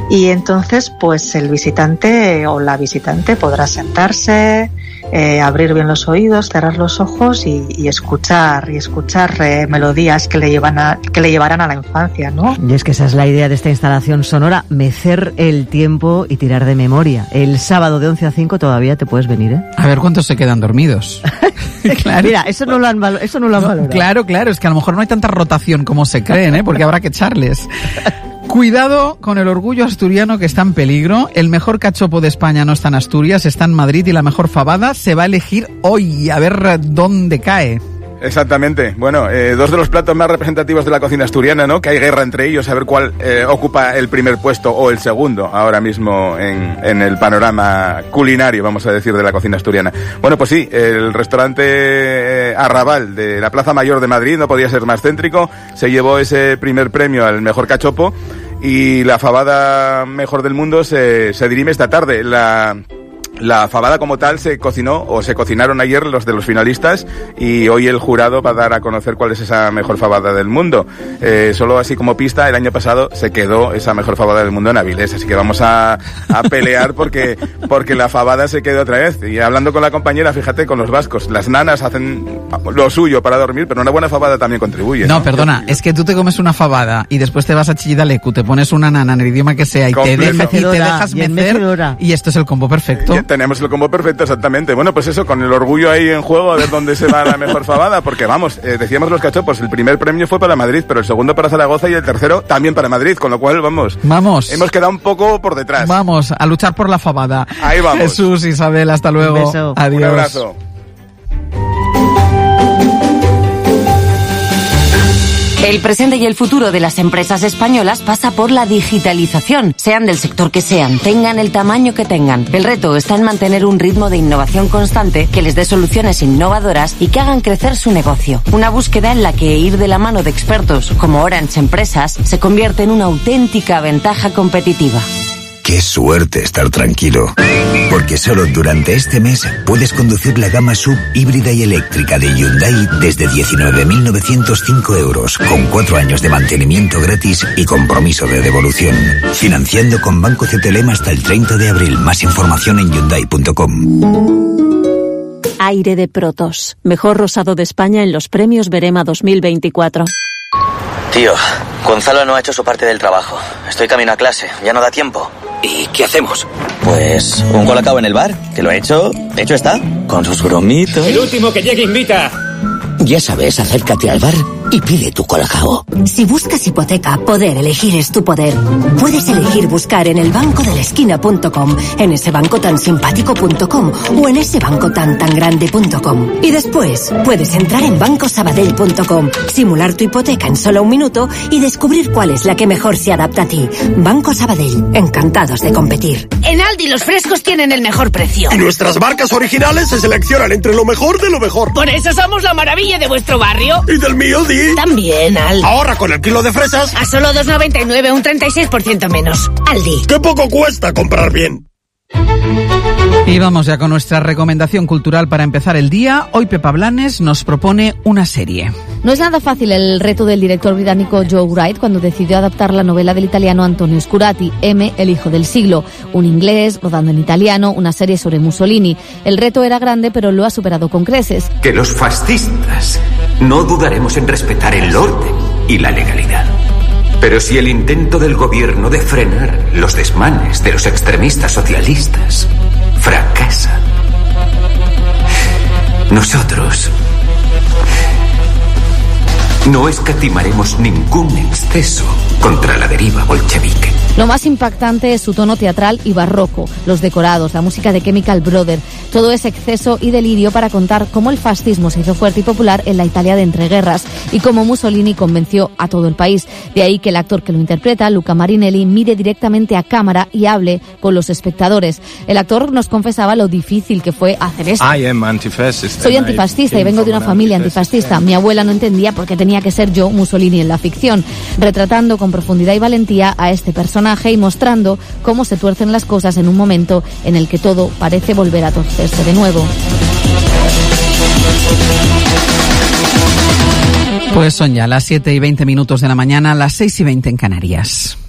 Y entonces pues el visitante o la visitante podrá sentarse, abrir bien los oídos, cerrar los ojos y escuchar melodías que le llevarán a la infancia, ¿no? Y es que esa es la idea de esta instalación sonora, mecer el tiempo y tirar de memoria. El sábado de 11 a 5 todavía te puedes venir, ¿eh? A ver cuántos se quedan dormidos. Claro. Mira, eso no lo han valorado. Claro, es que a lo mejor no hay tanta rotación como se creen, ¿eh? Porque habrá que echarles. Cuidado con el orgullo asturiano que está en peligro. El mejor cachopo de España no está en Asturias, está en Madrid, y la mejor fabada se va a elegir hoy, a ver dónde cae. Exactamente. Bueno, dos de los platos más representativos de la cocina asturiana, ¿no? Que hay guerra entre ellos, a ver cuál ocupa el primer puesto o el segundo ahora mismo en el panorama culinario, vamos a decir, de la cocina asturiana. Bueno, pues sí, el restaurante Arrabal de la Plaza Mayor de Madrid, no podía ser más céntrico, se llevó ese primer premio al mejor cachopo, y la fabada mejor del mundo se dirime esta tarde. La fabada como tal se cocinaron ayer los de los finalistas, y hoy el jurado va a dar a conocer cuál es esa mejor fabada del mundo. Solo así como pista, el año pasado se quedó esa mejor fabada del mundo en Avilés, así que vamos a pelear porque la fabada se quedó otra vez. Y hablando con la compañera, fíjate, con los vascos, las nanas hacen lo suyo para dormir, pero una buena fabada también contribuye. No, perdona, es que tú te comes una fabada y después te vas a Chillidalecu, te pones una nana en el idioma que sea y te dejas mecer, y esto es el combo perfecto. Tenemos el combo perfecto, exactamente. Bueno, pues eso, con el orgullo ahí en juego, a ver dónde se va la mejor fabada, porque vamos, decíamos los cachopos, el primer premio fue para Madrid, pero el segundo para Zaragoza y el tercero también para Madrid, con lo cual, vamos. Hemos quedado un poco por detrás. Vamos, a luchar por la fabada. Ahí vamos. Jesús, Isabel, hasta luego. Un beso. Adiós. Un abrazo. El presente y el futuro de las empresas españolas pasa por la digitalización, sean del sector que sean, tengan el tamaño que tengan. El reto está en mantener un ritmo de innovación constante que les dé soluciones innovadoras y que hagan crecer su negocio. Una búsqueda en la que ir de la mano de expertos como Orange Empresas se convierte en una auténtica ventaja competitiva. Qué suerte estar tranquilo, porque solo durante este mes puedes conducir la gama SUV híbrida y eléctrica de Hyundai desde 19.905 euros, con 4 años de mantenimiento gratis y compromiso de devolución. Financiando con Banco CTLM hasta el 30 de abril. Más información en Hyundai.com. Aire de Protos, mejor rosado de España en los premios Berema 2024. Tío, Gonzalo no ha hecho su parte del trabajo. Estoy camino a clase, ya no da tiempo. ¿Y qué hacemos? Pues un colacao en el bar, que lo he hecho está, con sus bromitos. El último que llegue invita. Ya sabes, acércate al bar y pide tu colacao. Si buscas hipoteca, poder elegir es tu poder. Puedes elegir buscar en elbancodelesquina.com, en ese banco tan simpático.com o en ese banco tan grande.com. Y después puedes entrar en bancosabadell.com, simular tu hipoteca en solo un minuto y descubrir cuál es la que mejor se adapta a ti. Banco Sabadell, encantados de competir. En Aldi los frescos tienen el mejor precio. Y nuestras marcas originales se seleccionan entre lo mejor de lo mejor. Por eso somos la maravilla de vuestro barrio. Y del mío, Di. También, Al. Ahorra con el kilo de fresas a solo 2,99, un 36% menos. Aldi. ¡Qué poco cuesta comprar bien! Y vamos ya con nuestra recomendación cultural para empezar el día. Hoy Pepa Blanes nos propone una serie. No es nada fácil el reto del director británico Joe Wright cuando decidió adaptar la novela del italiano Antonio Scurati, M, el hijo del siglo. Un inglés rodando en italiano, una serie sobre Mussolini. El reto era grande, pero lo ha superado con creces. Que los fascistas no dudaremos en respetar el orden y la legalidad. Pero si el intento del gobierno de frenar los desmanes de los extremistas socialistas fracasa, nosotros no escatimaremos ningún exceso contra la deriva bolchevique. Lo más impactante es su tono teatral y barroco, los decorados, la música de Chemical Brothers, todo ese exceso y delirio para contar cómo el fascismo se hizo fuerte y popular en la Italia de entreguerras y cómo Mussolini convenció a todo el país. De ahí que el actor que lo interpreta, Luca Marinelli, mire directamente a cámara y hable con los espectadores. El actor nos confesaba lo difícil que fue hacer esto. Soy antifascista y vengo de una familia antifascista. Mi abuela no entendía por qué tenía que ser yo Mussolini en la ficción, retratando con profundidad y valentía a este personaje y mostrando cómo se tuercen las cosas en un momento en el que todo parece volver a torcerse de nuevo. Pues son ya las 7:20 de la mañana, las 6:20 en Canarias.